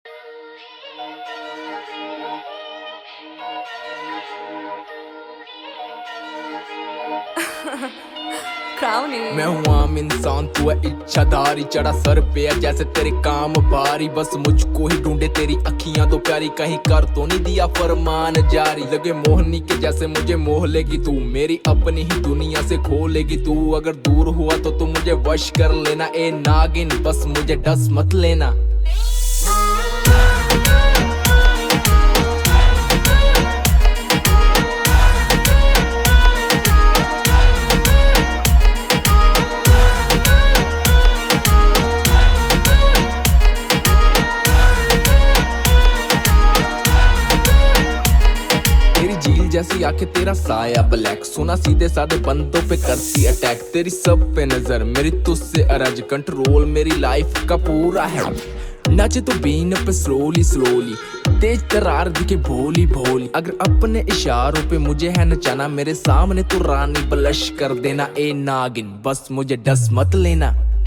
क्राउनी मैं हूँ आम इंसान, तू है इच्छाधारी। चढ़ा सर पे है जैसे तेरे काम भारी। बस मुझको ही ढूंढे तेरी अखियां तो प्यारी। कहीं कर तो नहीं दिया फरमान जारी। लगे मोहनी के जैसे मुझे मोह लेगी तू। मेरी अपनी ही दुनिया से खो लेगी तू। अगर दूर हुआ तो तू मुझे वश कर लेना। ए नागिन बस मुझे डस मत लेना। झील जैसी आंखें, तेरा साया ब्लैक। सोना सीधे साधे बंदों पे करती अटैक। तेरी सब पे नजर, मेरी तुझसे अरज। कंट्रोल मेरी लाइफ का पूरा है। नाचे तो बीन पे स्लोली स्लोली। तेज तरार दिखे भोली भोली। अगर अपने इशारों पे मुझे है नचाना, मेरे सामने तो रानी ब्लश कर देना। ए नागिन बस मुझे डस मत लेना।